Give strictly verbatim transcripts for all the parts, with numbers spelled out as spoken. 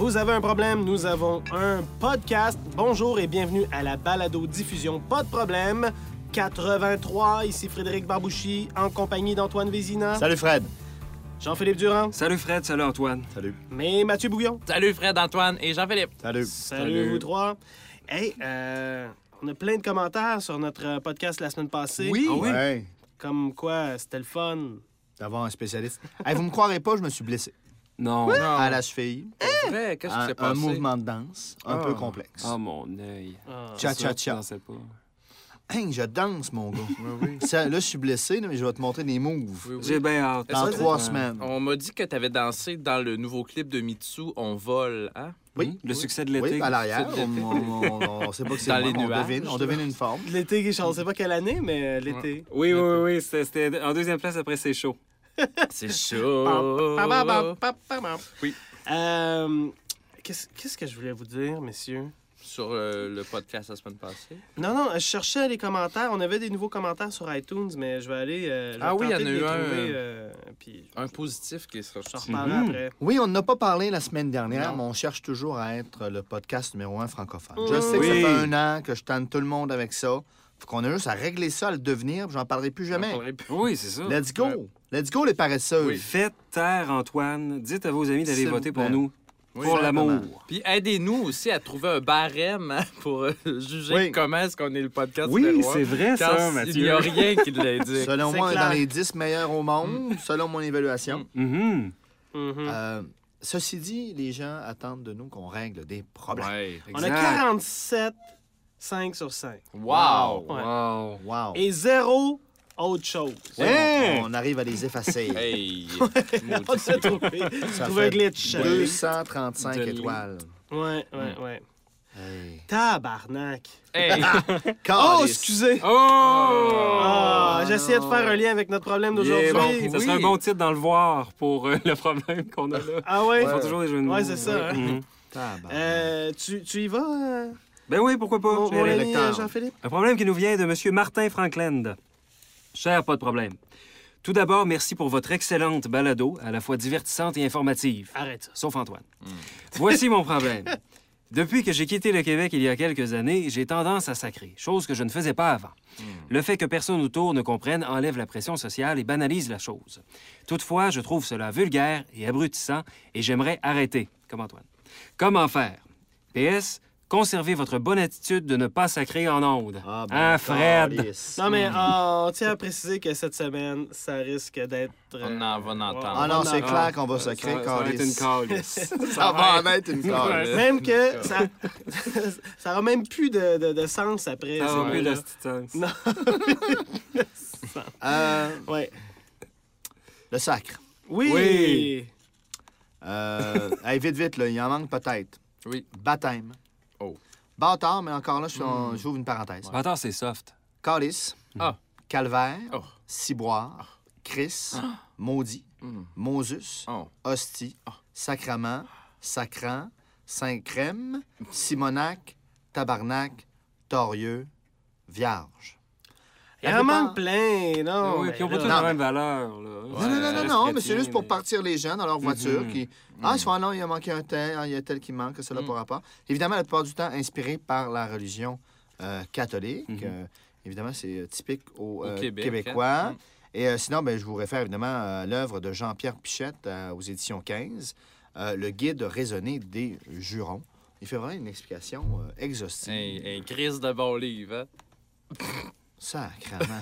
Vous avez un problème, nous avons un podcast. Bonjour et bienvenue à la balado-diffusion Pas de problème quatre-vingt-trois. Ici Frédéric Barbouchi en compagnie d'Antoine Vézina. Salut Fred. Jean-Philippe Durand. Salut Fred, salut Antoine. Salut. Mais Mathieu Bouillon. Salut Fred, Antoine et Jean-Philippe. Salut. Salut, Salut. vous trois. Hey, euh, on a plein de commentaires sur notre podcast la semaine passée. Oui. Ah oui? Ouais. Comme quoi, c'était le fun. D'avoir un spécialiste. Hey, vous me croirez pas, je me suis blessé. Non. À la cheville. C'est vrai, qu'est-ce qui Un, s'est un passé? mouvement de danse un Ah. peu complexe. Ah, mon œil. Ah. Tcha, C'est ça, tcha, tu tcha. dansais pas. Hey, je danse, mon gars. Ça, là, je suis blessé, là, mais je vais te montrer des moves. Oui, oui. J'ai bien hâte. Dans Vas-y. trois Ouais. semaines. On m'a dit que tu avais dansé dans le nouveau clip de Mitsu, On vole, hein? Oui. Hum, Le succès de l'été. Oui, à l'arrière. C'est de On, l'été. on, on, on sait pas que c'est Dans moi, les on nuages. devine, on devine une forme. L'été, je ne sais pas quelle année, mais euh, l'été. Oui, oui, oui, oui, c'était c'était en deuxième place après C'est chaud. C'est chaud. Pam, pam, pam, pam, pam, pam. Oui. Euh, Qu'est-ce qu'est-ce que je voulais vous dire, messieurs? Sur euh, le podcast la semaine passée. Non, non, je cherchais les commentaires. On avait des nouveaux commentaires sur iTunes, mais je vais aller. euh, je vais Ah oui, tenter il y en a de les eu un, trouver, euh, euh, puis Un positif qui sera je sorti. t'en reparlerai Mhm. après. Oui, on n'a pas parlé la semaine dernière, Non. mais on cherche toujours à être le podcast numéro un francophone. Mmh. Je sais que Oui. ça fait un an que je tente tout le monde avec ça. Faut qu'on a juste à régler ça, à le devenir, puis j'en parlerai plus jamais. On parlerait plus. Oui, c'est ça. Let's go! Ouais. Let's go, les paresseux! Oui. Faites taire Antoine. Dites à vos amis d'aller S'il voter vous pour plaît. nous. Oui, pour exactement. l'amour. Puis aidez-nous aussi à trouver un barème hein, pour euh, juger Oui. comment est-ce qu'on est le podcast Oui, numéro un. c'est vrai Quand ça, il Mathieu. n'y a rien qui l'indique. Selon C'est moi, on est clair. dans les dix meilleurs au monde, selon mon évaluation. Mhm. Mhm. Euh, ceci dit, les gens attendent de nous qu'on règle des problèmes. Ouais. On a Exact. quarante-sept, cinq sur cinq. Wow! Ouais. Wow. Wow! Et zéro autre chose. Ouais, on, on arrive à les effacer. Hey! On Maudit. a trouvé, Ça trouvé un fait glitch. deux cent trente-cinq De étoiles. Ouais, ouais, ouais. Hey. Tabarnak. Hey! Oh, Calice. excusez. Oh! Ah, j'essayais de faire un lien avec notre problème d'aujourd'hui. Yeah, bon, ça Oui. serait un bon titre dans le voir pour euh, le problème qu'on a là. Ah ouais? Ils font toujours des jeux de mots. Ouais, c'est ça, hein. Mhm. Tabarnak. Euh, tu, tu y vas, euh, Ben oui, pourquoi pas. mon, Je vais mon aller. ami lecteur. euh, Jean-Philippe? Un problème qui nous vient de M. Martin Frankland. Cher, pas de problème. Tout d'abord, merci pour votre excellente balado, à la fois divertissante et informative. Arrête ça. Sauf Antoine. Voici mon problème. Depuis que j'ai quitté le Québec il y a quelques années, j'ai tendance à sacrer, chose que je ne faisais pas avant. Le fait que personne autour ne comprenne enlève la pression sociale et banalise la chose. Toutefois, je trouve cela vulgaire et abrutissant et j'aimerais arrêter, comme Antoine. Comment faire? P S. Conservez votre bonne attitude de ne pas sacrer en ondes. Ah, ben, hein, Fred? calice. Non, mais ah, on tient à préciser que cette semaine, ça risque d'être... euh, On en va en entendre. Ah non, on c'est en- clair qu'on va Ça, sacrer, ça va être une calice. calice. Ça va en être une calice. Même que ça... ça aura même plus de, de, de sens après. Ça ces va plus mots-là. d'assistance. Non. Euh, Ouais. le sacre. Oui! Oui. Euh, hey, vite, vite, là, il en manque peut-être. Oui. Baptême. Oh. Bâtard, mais encore là, je suis en- j'ouvre une parenthèse. Bâtard, c'est soft. Calice. Ah. Calvaire. Oh. Ciboire. Chris. Maudit. Mm. Moses. Oh. Hostie. Sacrement. Sacrant. Saint-Crème. Simonac. Tabarnak. Torieux. Vierge. Il y en manque plein, non? oui, mais puis on là- pas tous non, la mais- même valeur. Là. Non, non, non, non, reste non, mais chrétien, c'est juste pour mais- partir les gens dans leur voiture Mhm. qui... Ah, souvent, non, il a manqué un tel, ah, il y a tel qui manque, cela Mhm. par rapport. Évidemment, la plupart du temps, inspiré par la religion euh, catholique. Mhm. Euh, évidemment, c'est euh, typique aux Au euh, Québec, Québécois. hein. Et euh, sinon, ben, je vous réfère évidemment à l'œuvre de Jean-Pierre Pichette euh, aux éditions quinze, euh, le guide raisonné des jurons. Il fait vraiment une explication euh, exhaustive. Un, un crise de bon livre, hein? Sacrement.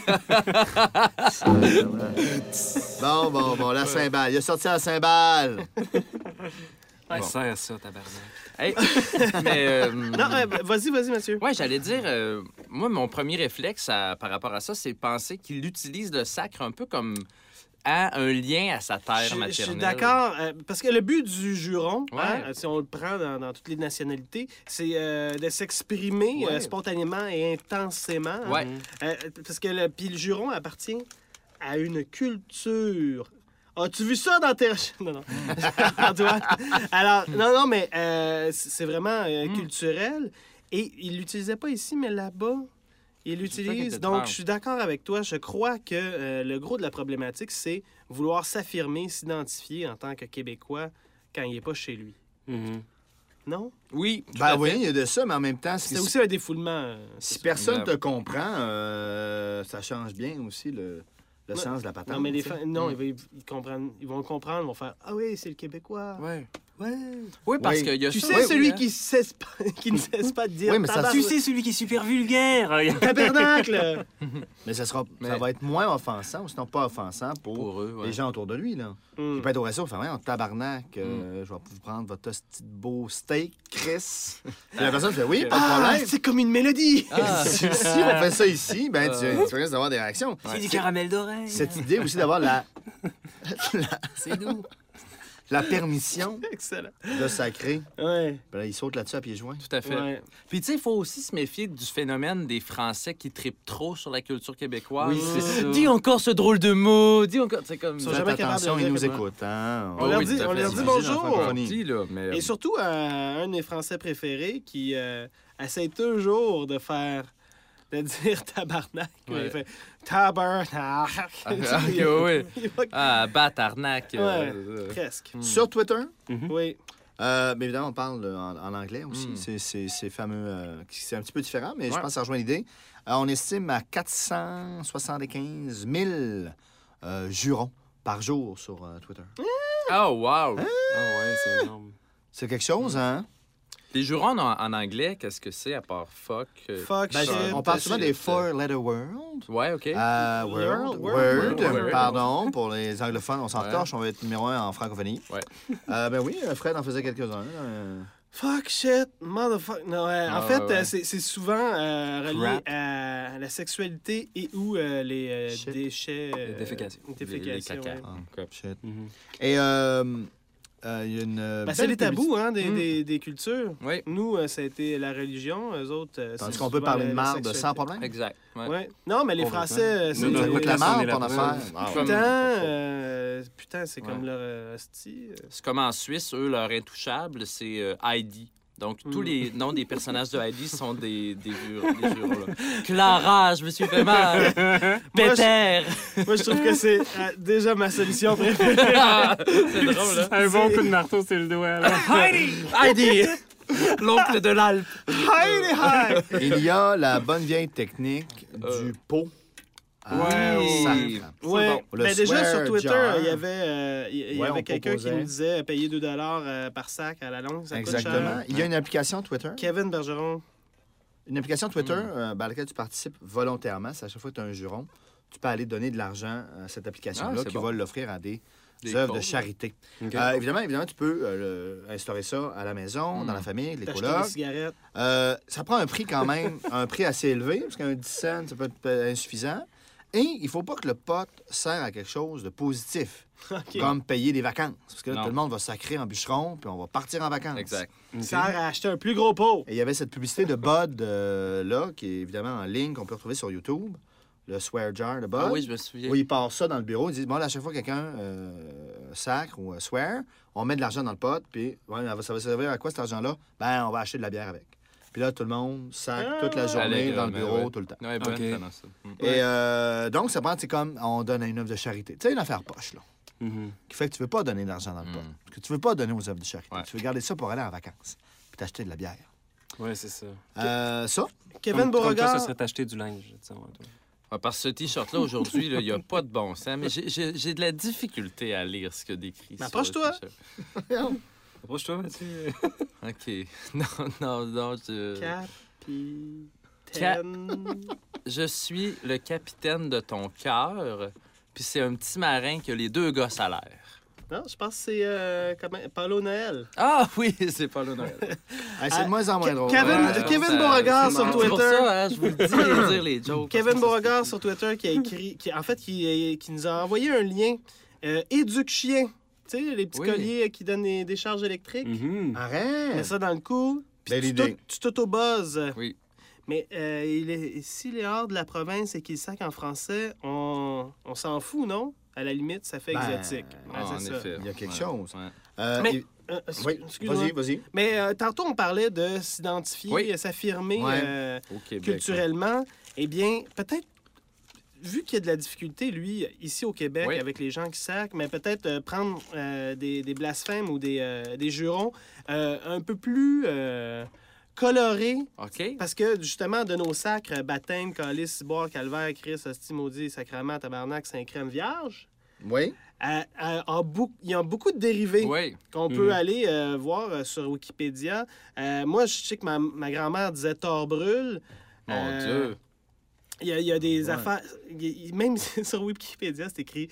Sacrement. Bon, bon, bon, la cymbale. Il a sorti la cymbale. Ouais, serre ça, tabarnak. Hey, mais... euh, Non, euh, vas-y, vas-y, Mathieu. Ouais, j'allais dire, euh, moi, mon premier réflexe à- par rapport à ça, c'est de penser qu'il utilise le sacre un peu comme à un lien à sa terre Je, je maternelle. suis d'accord, euh, parce que le but du juron, Ouais. hein, si on le prend dans, dans toutes les nationalités, c'est euh, de s'exprimer Ouais. euh, spontanément et intensément. hein. Ouais. Euh, parce que le, puis le juron appartient à une culture. As-tu vu ça dans tes... Non, non. Antoine. Alors, non, non, mais euh, c'est c'est vraiment euh, Mm. culturel. Et il l'utilisait pas ici, mais là-bas, il ça qui l'utilise. était Donc, étrange. je suis d'accord avec toi. Je crois que euh, le gros de la problématique, c'est vouloir s'affirmer, s'identifier en tant que Québécois quand il n'est pas chez lui. Mhm. Non? Oui. tout Ben à oui, fait. il y a de ça, mais en même temps, C'est si, aussi un défoulement. euh, si c'est personne Exact. te comprend, euh, ça change bien aussi le, le Ouais. sens de la ça. patente. Non, mais les tu sais. fans, non, Mm. ils, vont, ils, comprennent, ils vont le comprendre, ils vont faire Ah oui, c'est le Québécois. Ouais. Ouais. Oui, parce Oui. qu'il y a Tu ça sais, aussi, celui hein. qui, cesse pas, qui ne cesse pas de dire Oui, mais ça- tabarnak, Tu sais, celui qui est super vulgaire. tabernacle. Mais ça, sera, Mais- ça va être moins offensant, ou sinon pas offensant pour, Pour eux, ouais. les gens autour de lui. Là. Mm. Il peut être au resto, il fait en tabarnak, euh, je vais vous prendre votre petit beau steak, Chris. Puis la personne fait oui, pas de Ah, problème. c'est comme une mélodie. Ah. Si, si on fait ça ici, ben, tu, Ah. tu risques d'avoir des réactions. C'est du caramel d'oreille. Cette idée aussi d'avoir la, C'est doux. la permission Excellent. de sacrer. Ouais. Ben là, il saute là-dessus à pieds joints. Tout à fait. Ouais. Puis, tu sais, il faut aussi se méfier du phénomène des Français qui trippent trop sur la culture québécoise. Oui, c'est ça. Dis encore ce drôle de mot. Dis encore. C'est comme. Ils sont Faites jamais capables de attention, dire ils nous que- écoutent. Hein? On leur oui, dit- tout à on fait. leur dit Imagine bonjour. en francophonie. Dit, là, mais... Et surtout, euh, un de mes Français préférés qui euh, essaie toujours de faire. de dire tabarnak. Ouais. Il fait tabarnak. Ah, oui, oui. Il va- Ah, batarnac. euh, euh, Presque. Sur Twitter, Oui. euh, mais évidemment, on parle euh, en, en anglais aussi. Mm. C'est- C'est c'est fameux. euh, c'est un petit peu différent, mais je Ouais. pense que ça rejoint l'idée. Euh, on estime à quatre cent soixante-quinze mille euh, jurons par jour sur euh, Twitter. Oh, wow. Ah ouais, c'est énorme. C'est quelque chose, hein? Les jurons en, en anglais, qu'est-ce que c'est à part fuck? euh, Fuck Ben, shit. on parle souvent shit, des euh, four-letter world. Ouais, OK. Euh, World, world, world, word, world. pardon, pour les anglophones, on s'en Ouais. torche, on va être numéro un en francophonie. Ouais. Euh, ben oui, Fred en faisait quelques-uns. euh. Fuck shit, motherfucker. Non, ouais, en Ah, fait, ouais, ouais. euh, c'est c'est souvent euh, relié Crap. à la sexualité et ou euh, les euh, Shit. déchets. euh, Les défécations. défécations, Les- les caca. ouais. Ah, Ok. shit. Mhm. Et euh, euh, il y a une. euh, Ben, c'est belle les tabous hein, des, Mm. des, des cultures. Oui, Nous, euh, ça a été la religion. Eux autres, euh, Tandis c'est qu'on peut souvent parler la- de la marde sexualité. sans problème. exact. Ouais. Ouais. Non, mais les Complètement. Français, euh, c'est. Non, non, Ça non, goûte la non, marde, on est ton la affaire. preuve. Ah, Putain, ouais. euh, putain, c'est comme Ouais. leur euh, hostie. euh. C'est comme en Suisse, eux, leur intouchable, c'est euh, Heidi. Donc, tous Mm. les noms des personnages de Heidi sont des, des jurons. Des jurons là. Clara, je me suis fait mal. Peter. Moi, je trouve que c'est euh, déjà ma solution préférée. C'est drôle, hein? Un bon coup de marteau sur le doigt. là. Heidi! Heidi, l'oncle de l'Alpe. Heidi, hi! Il y a la bonne vieille technique Euh. du pot. à Ouais, sacre. Ouais. bon. Le Ben, déjà, swear sur Twitter, jar. il y avait, euh, il y- il y Ouais, avait on quelqu'un qui proposait. nous disait payer deux dollars euh, par sac à la longue. Ça coûte Exactement. cher. Il y a une application Twitter. Kevin Bergeron. Une application Twitter Hmm. euh, ben, à laquelle tu participes volontairement. C'est à chaque fois que tu as un juron, tu peux aller donner de l'argent à cette application-là Ah, c'est qui bon. va l'offrir à des, Des œuvres de causes. charité. OK. Euh, évidemment, évidemment, tu peux euh, le- instaurer ça à la maison, Mm. dans la famille, les T'acheter des colocs. cigarettes. Euh, ça prend un prix quand même, un prix assez élevé, parce qu'un dix cents, ça peut être euh, insuffisant. Et il ne faut pas que le pot sert à quelque chose de positif, OK. comme payer des vacances. Parce que là, Non. tout le monde va sacrer en bûcheron, puis on va partir en vacances. Exact. OK. Ça sert à acheter un plus gros pot. Et il y avait cette publicité de Bud, euh, là, qui est évidemment en ligne, qu'on peut retrouver sur YouTube, le swear jar de Bud. Ah oui, je me souviens. Où ils passent ça dans le bureau. Ils disent, bon, là, à chaque fois que quelqu'un euh, sacre ou euh, swear, on met de l'argent dans le pot, puis ouais, ça va servir à quoi cet argent-là? Ben, on va acheter de la bière avec. Puis là, tout le monde sacre Ah, toute la journée dans le allègrement, bureau, ouais. tout le temps. Ouais, bonne Ok. tendance, ça. Mm. Et euh, donc, ça prend, c'est comme on donne à une œuvre de charité. Tu sais, une affaire poche, là, Mhm. qui fait que tu veux pas donner de l'argent dans le pot, Mm. que tu veux pas donner aux œuvres de charité. Ouais. Tu veux garder ça pour aller en vacances, puis t'acheter de la bière. Ouais, c'est ça. Euh, ça, Kevin Comme- comme toi, Beauregard. ça serait t'acheter du linge, disons, toi. Ah, parce que ce T-shirt-là, aujourd'hui, là, il n'y a pas de bon sens. Mais j'ai- j'ai j'ai de la difficulté à lire ce que décrit. Ben, sur le approche-toi. T-shirt. Approche-toi, Mathieu. OK. Non, non, non. Je, Capitaine. je suis le capitaine de ton cœur. Puis c'est un petit marin qui a les deux gosses à l'air. Non, je pense que c'est euh, comment- Paulo Noël. Ah oui, c'est pas le Noël. hey, c'est de moins en moins drôle. Kevin- Ouais. Kevin Beauregard sur C'est Twitter. pour ça, hein, je vous le dis, de dire les jokes. Kevin Beauregard sur Twitter qui a écrit, qui, en fait, qui, qui nous a envoyé un lien. Euh, Éduque chien. Tu sais, les petits Oui. colliers qui donnent des, des charges électriques. Mhm. Mets Arrête! ça dans le cou. Puis Belle tu idée. t'au- tu t'auto-buzzes. Oui. Mais euh, il est, s'il est hors de la province et qu'il sac en français, on, on s'en fout, non? À la limite, ça fait Ben, exotique. Ouais, Ah, en c'est ça. effet. Il y a quelque Ouais, chose. ouais. Euh, Mais- il- Euh, Oui, excuse-moi. vas-y, vas-y. Mais euh, tantôt, on parlait de s'identifier, Oui. s'affirmer Ouais. euh, Au Québec. culturellement. Eh bien, peut-être vu qu'il y a de la difficulté, lui, ici au Québec, Oui. avec les gens qui sacrent, mais peut-être euh, prendre euh, des, des blasphèmes ou des, euh, des jurons euh, un peu plus euh, colorés. OK. Parce que, justement, de nos sacres, baptême, calice, ciboire, calvaire, Christ, hostie, maudit, sacrement, tabarnak, Saint-Crème, Vierge, Oui. euh, euh, en bou- il y a beaucoup de dérivés Oui. qu'on Mhm. peut aller euh, voir euh, sur Wikipédia. Euh, moi, je sais que ma, ma grand-mère disait Torbrûle. Mon Euh, Dieu. Il y, a- il y a des Ouais. affaires. il y a- Même sur Wikipédia, c'est écrit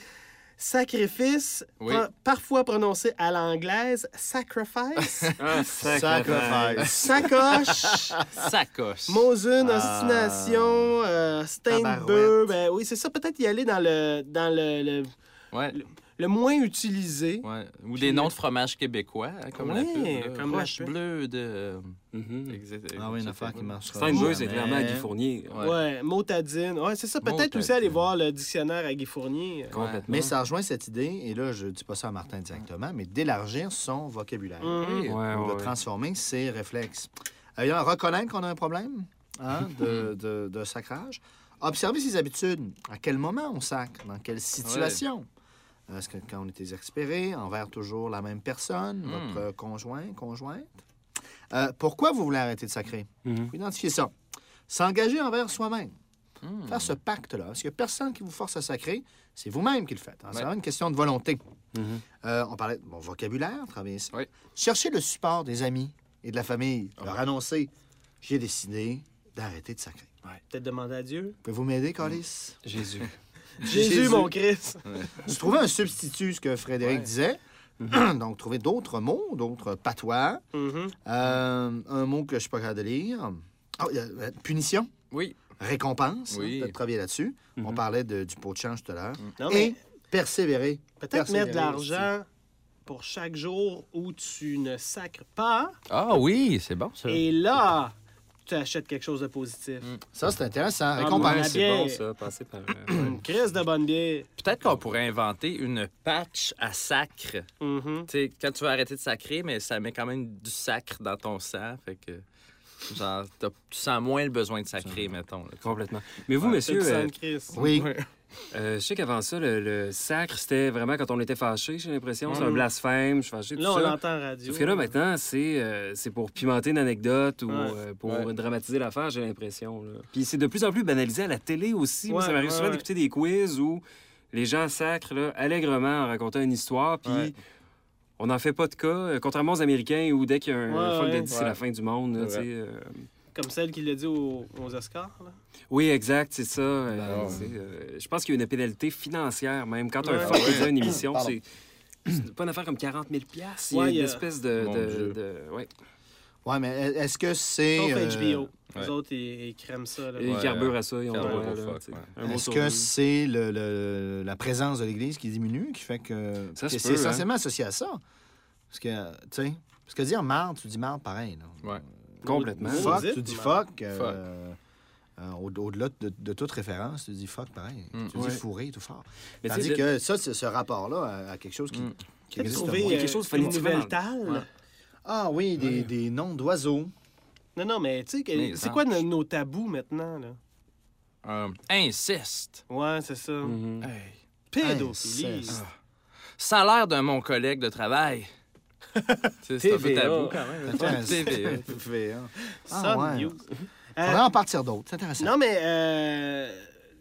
sacrifice, Oui. par- parfois prononcé à l'anglaise, sacrifice, Ah, Sacrifice. sacoche, Sacoche. Mosune, Ah. ostination, euh, Steinberg. Tabarouette. Ben oui, c'est ça. Peut-être y aller dans le, dans le, le, Ouais. le moins utilisé. Ouais. Ou Puis des le- noms de fromages québécois, hein, comme la Ouais, pub. là. comme la Roche pub. bleue de... Mhm. Ah oui, une affaire qui marche. Steinberg, c'est clairement Guy Fournier. Ouais. Ouais, motadine. Ouais, c'est ça. Peut-être aussi aller Motadine. voir le dictionnaire à Guy Fournier. Complètement. Mais ça rejoint cette idée, et là, je ne dis pas ça à Martin directement, mais d'élargir son vocabulaire. Mhm. Oui. Ouais, Ou de ouais, transformer ses réflexes. Euh, il y a reconnaître qu'on a un problème hein, de, de, de sacrage. Observer ses habitudes. À quel moment on sacre? Dans quelle situation? Est-ce que quand on est exaspéré, envers toujours la même personne, Mm. votre conjoint, conjointe? Euh, pourquoi vous voulez arrêter de sacrer? Mhm. Faut identifier ça. S'engager envers soi-même. Hmm. Faire ce pacte-là. Parce qu'il n'y a personne qui vous force à sacrer, c'est vous-même qui le faites. hein. C'est Ouais. vraiment une question de volonté. Mhm. Euh, on parlait de mon vocabulaire, travailler ça. Oui. Chercher le support des amis et de la famille. Ah. Leur annoncer, j'ai décidé d'arrêter de sacrer. Peut-être demander à Dieu. Pouvez-vous m'aider, Carlis? Jésus. Jésus, mon Christ. Tu trouvais un substitut, ce que Frédéric Ouais. disait. Donc, trouver d'autres mots, d'autres patois. Mhm. Euh, un mot que je ne suis pas capable de lire. Ah, il y a, euh, punition, Oui. récompense. Oui. hein, Peut-être travailler là-dessus. On Mhm. parlait de- du pot de change tout à l'heure. Non, Et mais persévérer. peut-être persévérer mettre de l'argent pour chaque jour où tu ne sacres pas. Ah oui, c'est bon, ça. Et là, tu achètes quelque chose de positif. Ça, c'est intéressant. Ah, Récompense. ouais, Ouais, c'est bière. bon, ça, passer par... euh, Une crise de bonne bière. Peut-être qu'on pourrait inventer une patch à sacre. Mhm. Tu sais, quand tu vas arrêter de sacrer, mais ça met quand même du sacre dans ton sang. Fait que, genre, t'as- tu sens moins le besoin de sacrer, mettons. là. Complètement. Mais vous, Ouais, monsieur, C'est le euh, sang de Christ. Oui. euh, je sais qu'avant ça, le, le sacre, c'était vraiment quand on était fâché, j'ai l'impression. C'est un Mhm. blasphème, je suis fâché, tout Là, on ça. l'entend à la radio. Sauf que là, maintenant, c'est euh, c'est pour pimenter une anecdote ou Ouais. euh, pour Ouais. dramatiser l'affaire, j'ai l'impression. là. Puis c'est de plus en plus banalisé à la télé aussi. Moi, Ouais, ça m'arrive ouais, souvent ouais. d'écouter des quiz où les gens sacrent là, allègrement en racontant une histoire, puis Ouais. on n'en fait pas de cas, euh, contrairement aux Américains où dès qu'il y a un Ouais, fuck de ouais. dit c'est Ouais. la fin du monde. là, C'est tu sais, euh, Comme celle qui l'a dit aux, aux Oscars. Là. Oui, exact, c'est ça. euh, Ben, ouais. c'est, euh, je pense qu'il y a une pénalité financière même. Quand un Ouais. fuck Ouais. dit à une émission, Pardon. c'est... c'est pas une affaire comme quarante mille piastres. Il y a Ouais, une il y a- espèce de... Mon de- Dieu. de- ouais. Ouais, mais est-ce que c'est. Sauf euh, H B O. Les ouais. autres, ils, ils crèment ça. Là. Et ils Ouais, carburent à ça, ils ont carburent droit, au là, fuck, tu sais. ouais. Un mot Est-ce sur que deux. c'est le, le- la présence de l'Église qui diminue, qui fait que. Ça se que c'est peut, hein. essentiellement associé à ça? Parce que, tu sais, parce que dire marde, tu dis marde pareil. Là. Ouais. Complètement. Maudite, Fuck, tu dis marde. fuck. euh, euh, au- Au-delà de, de toute référence, tu dis fuck pareil. Mm. Tu dis Ouais. fourré tout fort. Mais tu Tandis sais, le- que ça, c'est ce rapport-là à, à quelque chose qui, Mm. qui Peut-être existe trouver moins. Il y a quelque euh, chose une phonétiquement nouvelle dans- talle. Ouais. Ah oui, des, des noms d'oiseaux. Non, non, mais tu sais, que- Les c'est quoi anges. nos, nos tabous maintenant? Là? Euh, inceste. Ouais, c'est ça. Mhm. Hey. Pédophilie. Inceste. Salaire de mon collègue de travail. Tu sais, c'est un peu T V A, tabou. quand même. Intéressant. T V A. T V A. Ah, Sun ouais. News. Faudrait Euh, en partir d'autres. C'est intéressant. non, mais euh,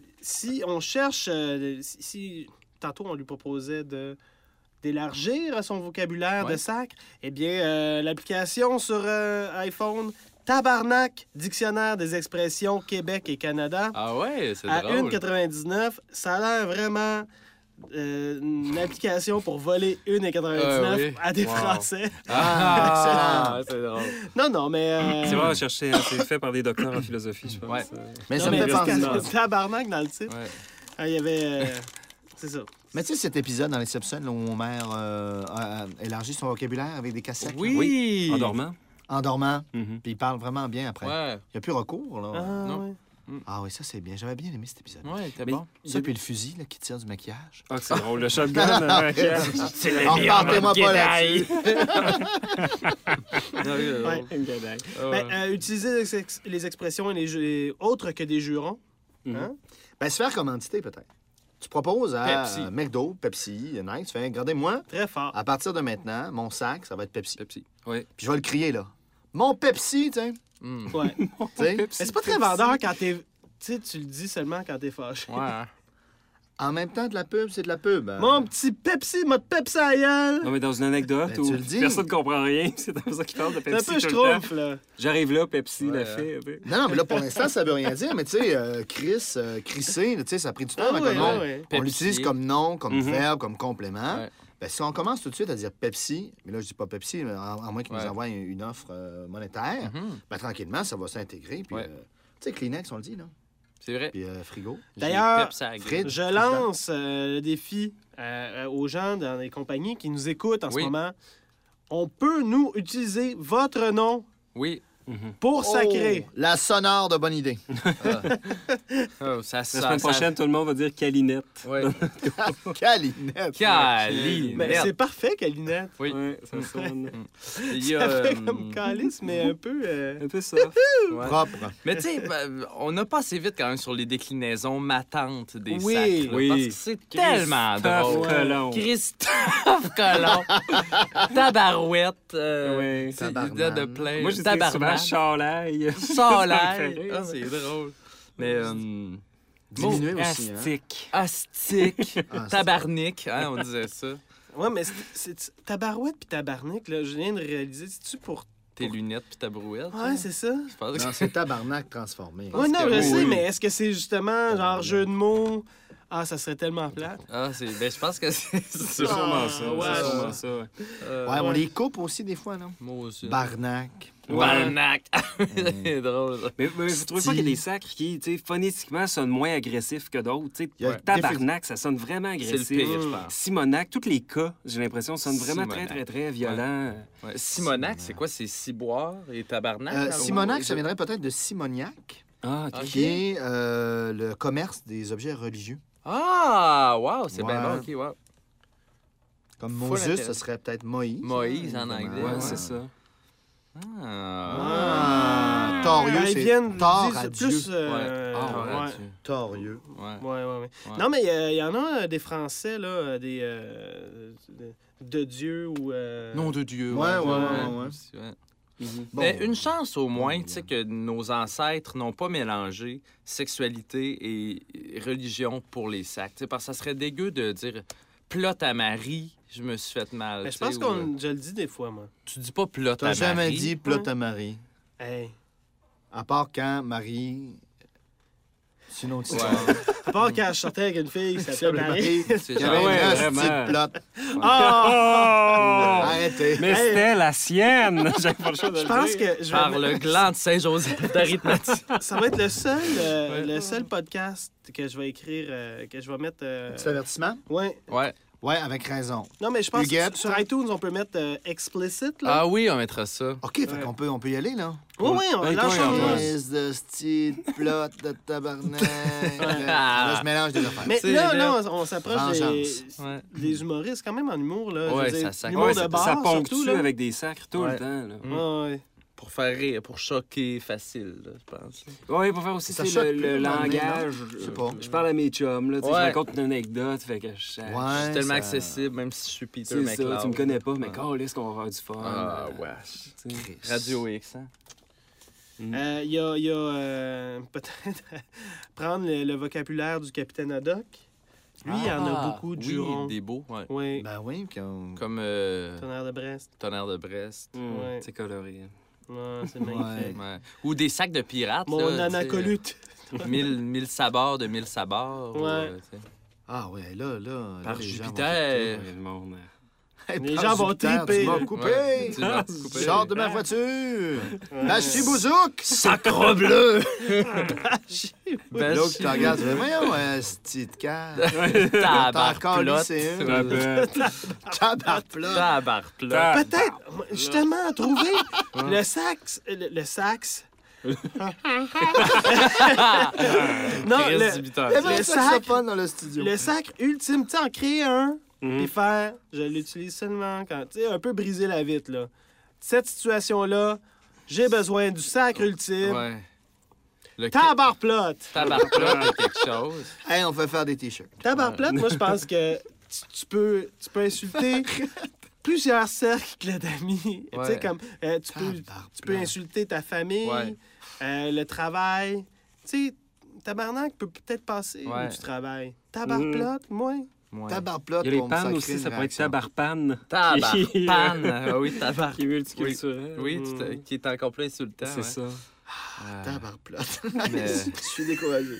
si on cherche... euh, si, si- tantôt, on lui proposait de d'élargir son vocabulaire de Ouais. sacre, eh bien, euh, l'application sur euh, iPhone, Tabarnak, Dictionnaire des expressions Québec et Canada, Ah ouais, c'est à drôle. un virgule quatre-vingt-dix-neuf, ça a l'air vraiment euh, une application pour voler un virgule quatre-vingt-dix-neuf Ah oui. à des Wow. Français. Ah, c'est drôle. Non, non, mais... euh, C'est vrai à chercher, hein, c'est fait par des docteurs en philosophie, je pense. Ouais. Euh, Mais non, ça me mais fait parce penser. qu'il y a Tabarnak dans le titre. Ouais. Ah, il y avait... euh, c'est ça. Mais tu sais, cet épisode dans les Simpsons où Homer euh, a a élargi son vocabulaire avec des cassettes. Oui. là, Oui, en dormant. en dormant. Mhm. Puis il parle vraiment bien après. Ouais. Il n'y a plus recours, là. Ah, non. ouais. Ah oui, ça, c'est bien. J'avais bien aimé cet épisode. Ouais, t'es Mais- bon. Ça, puis le fusil là, qui tire du maquillage. Ah, que c'est drôle, le shotgun. euh, C'est le Ah, meilleur partez-moi pas Jedi. là-dessus. Ouais, une gadaille. Ah Ben, ouais. euh, utiliser les, ex- les expressions et les jeux autres que des jurons. Mhm. Hein? Ben, se faire commanditer, peut-être. Tu proposes à Pepsi. euh, McDo, Pepsi, Nike, tu fais, regardez-moi, Très fort. à partir de maintenant, mon sac, ça va être Pepsi. Pepsi. Oui. Puis je vais le crier, là. Mon Pepsi, tu sais. Mm. Ouais. Tu sais. Mais c'est pas très vendeur quand t'es... Tu sais, tu le dis seulement quand t'es fâché. Ouais. hein. En même temps, de la pub, c'est de la pub. hein. Mon petit Pepsi, m'a Pepsi à gueule. Non, mais dans une anecdote Ben, où tu le dis. personne ne comprend rien, c'est comme ça qu'il parle de C'est un Pepsi peu tout le temps. schtroumpf, là. J'arrive là, Pepsi Ouais, l'a fait. tu sais. Non, non, mais là, pour l'instant, ça veut rien dire. Mais tu sais, euh, Chris, euh, Chrissé, tu sais, ça a pris du temps Ah avant ouais, que le nom- ouais, ouais. On Pepsi. l'utilise comme nom, comme Mhm. verbe, comme complément. Ouais. Ben, si on commence tout de suite à dire Pepsi, mais là, je dis pas Pepsi, mais à, à moins qu'ils Ouais. nous envoient une, une offre euh, monétaire, Mhm. ben, tranquillement, ça va s'intégrer. Puis, Ouais. euh, tu sais, Kleenex, on le dit, là. C'est vrai. Puis euh, frigo. D'ailleurs, J'ai Pepsi à la grille. Fred. Je lance euh, le défi euh, euh, aux gens dans les compagnies qui nous écoutent en Oui. ce moment. On peut, nous, utiliser votre nom Oui. pour sacrer. Oh, la sonore de bonne idée. Oh, ça, La ça, semaine ça- prochaine, tout le monde va dire Calinette. Ouais. Calinette. Cali. Mais c'est parfait, Calinette. Oui. Ouais, ça sonne. Il y a, Ça fait euh, comme calice, mais un peu... euh, Un peu ça. ouais. Propre. Mais tu sais, ben, on n'a pas assez vite quand même sur les déclinaisons matantes des Oui. sacs. là, Oui. Parce que c'est tellement Christophe drôle. Colomb. Christophe Colomb. Tabarouette. Euh, Ouais. c'est- il y en a de Tabarnane. plein. Moi, je dis souvent Tabarnak. Chalaille. Solaire. Ça me fait Ah, rire. c'est drôle. Mais... euh, Diminuer aussi. Hein? Astique. Astique. Ah, c'est- tabarnique. Hein, on disait ça. Ouais, mais c'est- c'est tabarouette puis tabarnak, là, je viens de réaliser. C'est-tu pour... Tes lunettes puis ta brouette. Ouais, c'est ça. Je pense que Non, c'est tabarnak transformé. Ouais, non, que je oui. sais, Oui. mais est-ce que c'est justement genre jeu de mots? Ah, ça serait tellement plate. Ah, c'est... Ben, je pense que c'est C'est ça. sûrement ça. ouais. C'est sûrement ça. ouais. Euh, Ouais, on Ouais. les coupe aussi des fois, là. Moi aussi. Barnac. Barnac. C'est drôle. ça. Mais, mais vous trouvez pas qu'il y a des sacres qui, tu sais, phonétiquement, sonnent moins agressifs que d'autres? Tu sais, Il y a- Tabarnak, ça sonne vraiment C'est agressif. le pire, je pense. Simonac, tous les cas, j'ai l'impression, sonnent vraiment très, Simonac. très, très violents. Ouais. Simonac, c'est quoi? C'est ciboire et tabarnak? Euh, là, Simonac, ou- ça viendrait peut-être de Simoniac, Ah, OK. Ok. qui est euh, le commerce des objets religieux. Ah, wow, c'est bien Ouais. bon, OK, wow. Comme Full Moses, intéressant. ce serait peut-être Moïse. Moïse hein, en évidemment. anglais, Ouais, ouais. c'est ça. Ah. Ah, torieux, Ben, ils c'est viennent tort disent à plus... Dieu. euh, Ouais. Ah, ouais. ouais. tu- Torieux. Ouais. Ouais, ouais, ouais. Ouais. Non, mais il y, y en a euh, des Français, là, euh, des... euh, de, de Dieu ou... euh, Nom de Dieu. Ouais, ouais, ouais, ouais. ouais. Mhm. Bon. Mais une chance au moins, tu sais, que nos ancêtres n'ont pas mélangé sexualité et religion pour les sacs. Tu sais, parce que ça serait dégueu de dire plot à Marie, je me suis fait mal. Mais je tu sais, pense ou, qu'on... euh, Je le dis des fois, moi. Tu dis pas plot à T'as Marie. jamais dit plot à Marie. Hey. À part quand Marie. Sinon, tu sais. Ouais. À part quand je sortais avec une fille qui s'appelait Marie. C'est Il y genre, avait ouais, une vraiment. petite plot. Ah! Arrêtez. Mais Hey. c'était la sienne! J'avais pas le choix de Je le pense dire. que... Je par vais... le gland de Saint-Joseph d'Arimathie. Ça va être le seul, euh, Ouais. le seul podcast que je vais écrire, euh, que je vais mettre... euh, Petit avertissement? Ouais. Ouais. Ouais, avec raison. Non, mais je pense Huguette. que sur iTunes, on peut mettre euh, explicit, là. Ah oui, on mettra ça. OK, fait Ouais. qu'on peut, on peut y aller, là. Oui, oui, on Ben, lâche toi, on- Antoine. Crise de style, plot de tabarnak. Là, je mélange des affaires. Mais C'est là, vrai. là, on s'approche des, Vengeance. Ouais. des humoristes quand même en humour, là. Je Ouais, veux dire, ça sac- l'humour Ouais, de ça, bar, ça surtout, ponctue là. avec des sacres tout Ouais. le temps. Là. Mm. Ouais, ouais. Pour faire rire, pour choquer facile, là, je pense. Oui, pour faire aussi Ça tu sais, choque le, plus, le à un moment donné, langage. non? Je sais euh, pas. Je parle à mes chums, là, tu sais, Ouais. je raconte une anecdote, fait que je Ouais, Je suis tellement ça- accessible, même si je suis Peter C'est ça, McLeod. tu me connais pas, mais Ouais. quand est-ce qu'on va avoir du fun? Ah, euh, ouais. tu sais. Christ. Radio X, hein? Euh, Il y a, il y a euh, peut-être prendre le, le vocabulaire du capitaine Haddock. Lui, il y en a Ah, beaucoup de oui, jurons. des beaux, ouais. Oui, Ben oui, qu'on... Comme euh, tonnerre de Brest. Tonnerre de Brest. Mm, Ouais. C'est coloré. Ouais, c'est magnifique. Ouais. Ou des sacs de pirates. Mon là, tu sais, anacolute. euh, mille, mille sabords de mille sabords. ou, Ouais. euh, tu sais. Ah ouais, là, là... Par là, les gens vont Jupiter. Ouais, le monde. euh, Hey, Les par gens vont Jupiter, triper, Tu m'as là. coupé! Ouais, tu m'as coupé. Sors de ma voiture! Bachi Bouzouk! Sacre bleu! Ben, L'autre qui te regarde, tu fais, voyons, euh, c'est de cœur. Tabarplotte. T'as encore lu, c'est Je une. me rappelle. Tabarplotte. Tabarplotte. Peut-être, moi, justement, trouver le sax. Le, le sax. non, Chris le, Dubiteur. Il y avait Le un sac- saxophone dans le studio. le sacre ultime, tu sais, en créer un, Mhm. puis faire, je l'utilise seulement quand, tu sais, un peu briser la vitre, là. Cette situation-là, j'ai besoin du sacre ultime. Ouais. Le Tabarplotte! Tabarplotte est quelque chose. Hey, on fait faire des T-shirts. Tabarplotte, moi, je pense que tu, tu peux, tu peux insulter plusieurs cercles d'amis. Tu sais, Ouais. comme, euh, tu, peux, tu peux insulter ta famille, Ouais. euh, le travail. Tu sais, tabarnak peut peut-être passer Ouais. où tu travailles. Tabarplotte, moi. Ouais. Tabarplotte, Il y a les pour me pannes sacrer aussi, une ça pourrait être réaction. tabarpan. Tabarpan. Ah oui, tabar. Qui est multiculturel. Oui, tout à- qui est encore plus insultant. C'est ouais. ça. Euh, Tabarplotte. Mais- Je suis découragé.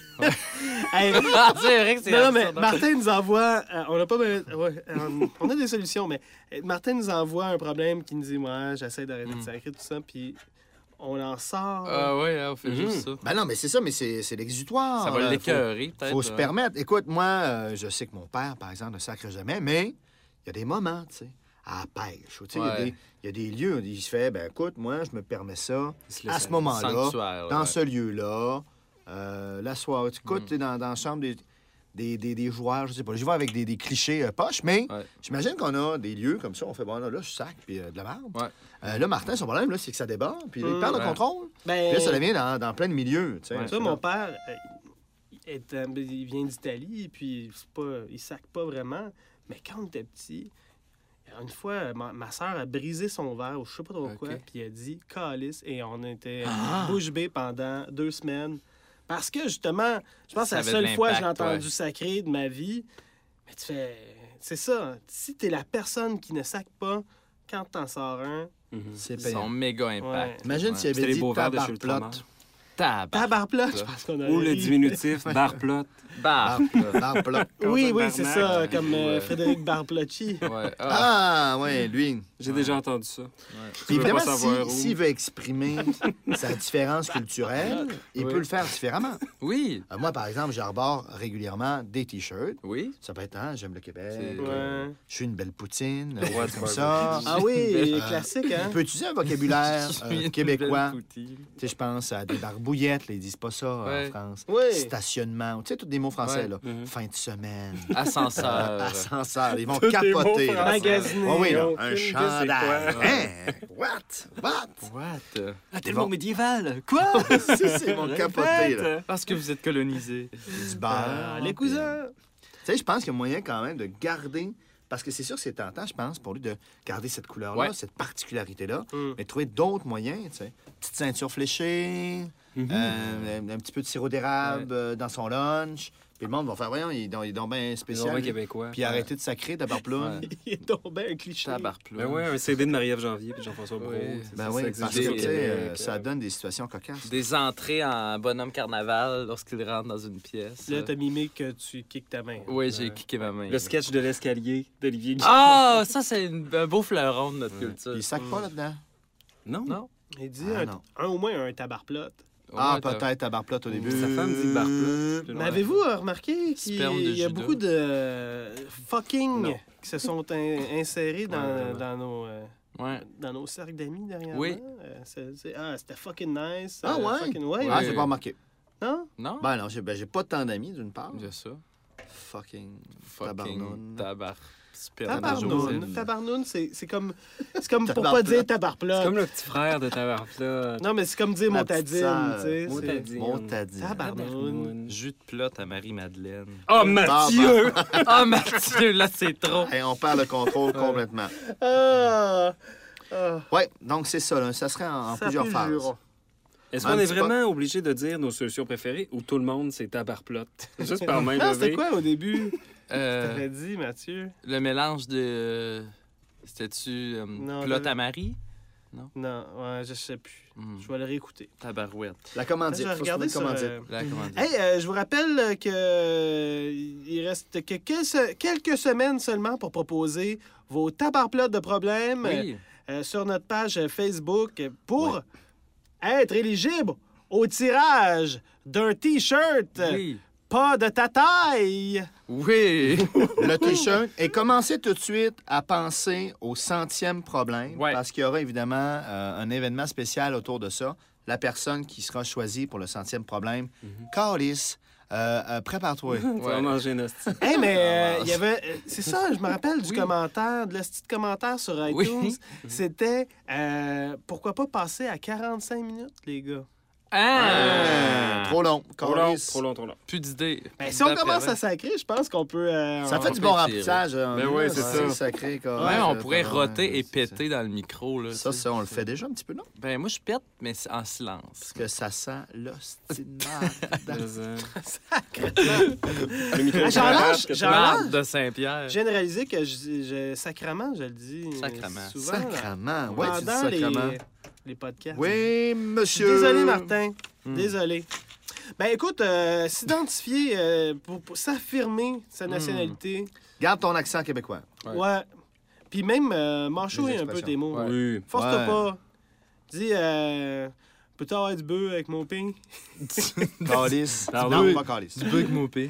Hey, Ah, c'est vrai que c'est non, non, mais absurde. Martin nous envoie. euh, on a pas. ben- ouais, on, on a des solutions, mais euh, Martin nous envoie un problème qui nous dit moi, j'essaie d'arrêter de Mm. sacrer tout ça, puis on en sort. Ah ouais, hein, on fait Mhm. juste ça. Ben non, mais c'est ça, mais c'est c'est l'exutoire. Ça va là. l'écœurer, peut-être. Faut se là. permettre. Écoute, moi, euh, je sais que mon père, par exemple, ne sacre jamais, mais il y a des moments, tu sais, à la pêche. Tu sais, il y a Ouais. des- il y, a des lieux où il se fait, ben écoute, moi, je me permets ça Il se laisse à ce aller. moment-là, Sanctuaire, dans ouais. ce lieu-là, euh, la soirée. Tu écoutes, Mm. t'es dans, dans la chambre des, des, des, des joueurs, je sais pas, je vais avec des, des clichés euh, poches, mais Ouais. j'imagine qu'on a des lieux comme ça, on fait, bon, là, là je sac, puis euh, de la merde. Ouais. Euh, là, Martin, son problème, là, c'est que ça déborde, puis là, il Mm. perd le Ouais. contrôle. Ben, Puis là, ça devient dans, dans plein de milieux, tu sais. Ouais. tu vois, mon père, euh, il est, euh, il vient d'Italie, puis c'est pas, il sac pas vraiment. Mais quand on était petit, une fois, ma, ma soeur a brisé son verre, ou je sais pas trop quoi, Ok. puis elle a dit « calice », et on était Ah! bouche bée pendant deux semaines. Parce que, justement, je pense que Ça c'est la avait de seule fois que j'ai l'impact, entendu ouais. sacrer de ma vie. Mais tu fais... C'est ça. Si t'es la personne qui ne sac pas, quand t'en sors un, Mhm. C'est Ils payant. sont méga impact. Imagine Ouais. s'il y C'était avait les dit beaux verres de chez le tabarplotte. Tabarnak. tabarplotte, je pense qu'on a Ou le ri. diminutif barplot. Bah. Barplotte, barplotte. Oui, Contre oui, le c'est Barnac. ça, comme euh, Ouais. Frédéric Barplocci. Ouais. Ah. Ah, ouais, lui. J'ai déjà entendu ça. Ouais. Tu veux Évidemment, pas savoir si- où. s'il veut exprimer sa différence culturelle, il Oui. peut le faire différemment. Oui. Euh, moi, par exemple, j'arbore régulièrement des T-shirts. Oui. Ça peut être, hein, j'aime le Québec, C'est- euh, Ouais. je suis une belle poutine, Le roi euh, du comme barbecue. ça. Ah oui, Euh, classique, hein? On peut utiliser un vocabulaire Je suis euh, une québécois. belle poutine. Tu sais, je pense à des barbouillettes, là, ils disent pas ça euh, Ouais. en France. Oui. Stationnement, tu sais, tous des mots français, Ouais. là. Mhm. Fin de semaine. Ascenseur. Ascenseur, ils vont Tous des capoter. mots là. magasiner, Oh oui, là, aucune un idée c'est chandail. quoi. Hein? What? What? What? Ah, tellement médiéval. Quoi? si, c'est ils vont capoter, là. Parce que vous êtes colonisés. Du beurre. Ah, les puis, cousins. euh, Tu sais, je pense qu'il y a moyen quand même de garder... Parce que c'est sûr que c'est tentant, je pense, pour lui de garder cette couleur-là, Ouais. cette particularité-là, Mm. mais de trouver d'autres moyens, tu sais. Petite ceinture fléchée, Mhm. euh, un, un petit peu de sirop d'érable euh, dans son lunch. Puis le monde va faire, voyons, il est donc, il est donc bien C'est spécial. vraiment lui. québécois. Puis arrêter de sacrer d'abord ploune. Ouais. Il est tombé un cliché. Tabarploune. Ben ouais, un C D de Marie-Ève Janvier puis Jean-François Brault. Oui. c'est Ben ça, oui, ça parce existe que au tu sais, Québec. euh, ça donne des situations cocasses. Des entrées en bonhomme carnaval lorsqu'il rentre dans une pièce. Là, t'as mimé que tu kicks ta main. Oui, j'ai kické ma main. Le sketch de l'escalier d'Olivier Guy. Ah, ça, c'est une- un beau fleuron de notre Ouais. culture. Il sac pas là-dedans. Non? Non? Il dit Ah, un, non. un au moins un tabarplotte. Ah, Ouais, t'as- peut-être à barplotte au début. Sa femme dit barplotte. Mais avez-vous euh, remarqué qu'il Sperme de il y a Judas. beaucoup de euh, fucking Non. qui se sont in- insérés dans, Ouais, ouais, ouais. dans nos... euh, Ouais. dans nos cercles d'amis dernièrement. Oui. Euh, c'est- c'est- ah, c'était fucking nice. Ah, euh, ouais? fucking- ouais, Ah, ouais. j'ai pas remarqué. Non? Non? Ben non, j'ai ben, j'ai pas tant d'amis, d'une part. J'ai ça. Fucking Fucking tabarnoune. tabar. Sperme de Tabarnoun. Joseph. Tabarnoun, c'est c'est comme, c'est comme pour pas Tabarplotte. dire C'est tabarplotte. comme le petit frère de ta barplot. Non, mais c'est comme dire La petite montadine, sœur. tu sais. c'est- Montadine. Montadine. Tabarnoun. Jus de plotte à Marie-Madeleine. Oh, Mathieu! Ah, Mathieu, là, c'est trop. Hey, on perd le contrôle complètement. Ah! Ah! Ouais, donc c'est ça, là. Ça serait en, en Ça plusieurs pue le phases. juron. Est-ce Un qu'on est petit vraiment obligé de dire nos solutions préférées ou tout le monde c'est tabarplot? Juste par main Non, c'était levée. quoi au début? Euh, T'avais dit, Mathieu? le mélange de... C'était-tu euh, Non, plotte j'avais- à Marie? Non, ouais, je sais plus. Hmm. Je vais le réécouter. Tabarouette. La commandite. Je vais Faut regarder se trouver sur... une commandite. euh, Là, comment dire? Hey, euh, je vous rappelle que euh, il reste que quelques, quelques semaines seulement pour proposer vos tabarplottes de problèmes Oui. euh, sur notre page Facebook pour être éligible au tirage d'un T-shirt Oui. pas de ta taille. Oui. Le T-shirt. Et commencez tout de suite à penser au centième problème. Ouais. Parce qu'il y aura évidemment euh, un événement spécial autour de ça. La personne qui sera choisie pour le centième problème. Carlis, euh, euh, prépare-toi. Tu vas Ouais. manger une hostie. Hey, mais euh, il y avait. euh, C'est ça, je me rappelle du Oui. commentaire, de la petite commentaire sur iTunes. Oui. C'était euh, pourquoi pas passer à quarante-cinq minutes, les gars. Ah! Trop long. Trop long, Câlisse. trop long, trop long. Plus d'idées. Ben, si on D'après commence vrai. à sacrer, je pense qu'on peut... euh, Ça on- fait on du peut bon tirer. remplissage. hein. Ben ouais, c'est ça. Sacré, Ouais, on pourrait ouais, roter et c'est péter dans le micro. Là, Ça, tu sais. ça, on le fait déjà un petit peu, non? Ben, moi, je pète, mais c'est en silence. Parce que ça sent l'hostie de marde. Le micro Ah, j'en cravate, lâche, que j'en tu- lâche. Marde de Saint-Pierre. Je viens de réaliser que je, je- sacrament, je le dis euh, Sacrament. souvent. là, Sacrement. Ouais, tu dis pendant les, sacrement. les podcasts. Oui, monsieur. Désolé, Martin. Hmm. Désolé. Ben écoute, euh, s'identifier euh, pour, pour s'affirmer sa nationalité, Garde ton accent québécois. Ouais. ouais. Puis même euh, mâchouiller Les un peu expressions. tes mots. Ouais. Oui. Force-toi Ouais. pas. Dis, euh, peux-tu avoir du bœuf avec mon pain? Calice. Pardon. Non, pas calice. bug mopé.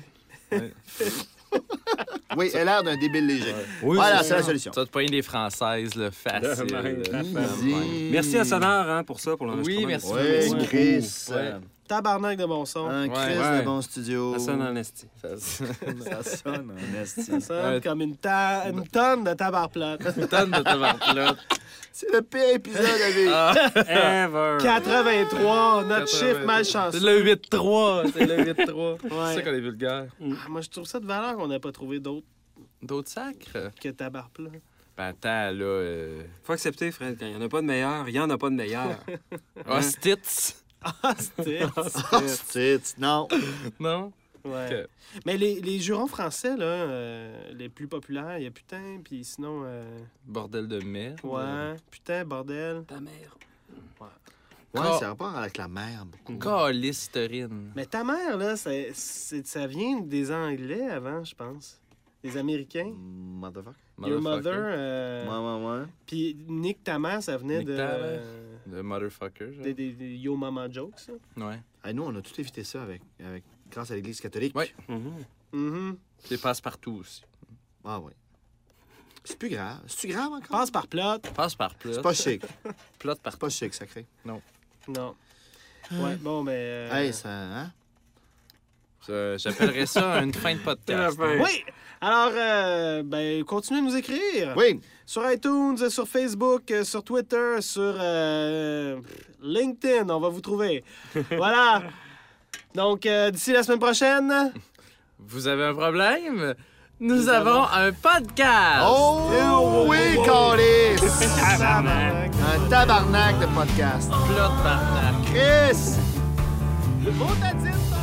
Oui, elle a l'air d'un débile léger. Oui, Voilà, c'est c'est la ça. solution. Tu vas te pogner des françaises, là, facile. De même. là. Easy. Merci à Sonar hein, pour ça, pour l'enregistrement. Oui, merci. Oui, Merci beaucoup. Chris. Ouais. euh, Tabarnak de bon son. Un Ouais. Chris Ouais. de bon studio. Ça sonne en esti. Ça Ça sonne en esti. Ça sonne Ouais. comme une, ta- une tonne de tabac plate. tonne de tabarnak. C'est le pire épisode à vivre. Ah, Ever. quatre-vingt-trois, notre quatre-vingt-trois. chiffre malchanceux. C'est le huit trois. C'est le huit trois. Ouais. C'est ça qu'on est vulgaire. Ah, moi, je trouve ça de valeur qu'on n'a pas trouvé d'autres D'autres sacres? que tabac plat. Ben attends, là... Euh... Faut accepter, Fred, quand il n'y en a pas de meilleur, il n'y en a pas de meilleur. Hostits? Ah, c'était... Hostie. Non. Non? Ouais. Ok. Mais les, les jurons français, là, euh, les plus populaires, il y a putain, puis sinon... euh, Bordel de merde. ouais, putain, bordel. Ta mère. Ouais, Ah. c'est rapport avec la mer, beaucoup. Calisterine. Mais ta mère, là, c'est, c'est- ça vient des Anglais avant, je pense. Des Américains. Motherfucker. Your Motherfucker. mother. euh, Ouais, ouais, ouais. Puis Nick ta mère, ça venait Nick de... ta mère. euh, Le motherfucker, genre. des, des- des Yo Mama jokes, ça. Ouais. Hey, nous, on a tout évité ça avec, avec, grâce à l'Église catholique. Ouais. Mhm. Mhm. C'est passe-partout aussi. Ah oui. C'est plus grave. C'est-tu grave encore? Passe par plot. Passe par plot. C'est pas chic. Plot par C'est pas chic, sacré. Non. Ouais, bon, mais... euh, Hey, ça... Hein? Ça, J'appellerais ça une fin de podcast. C'est la fin. Oui! Alors, euh, ben, continuez de nous écrire. Oui. Sur iTunes, sur Facebook, euh, sur Twitter, sur euh, LinkedIn, on va vous trouver. Voilà. Donc, euh, d'ici la semaine prochaine... Vous avez un problème? Nous avons un podcast! Oh, oui, Calice! Tabarnak. Un tabarnak de podcast. Plot barnac. Chris! Bon, t'as dit, ça.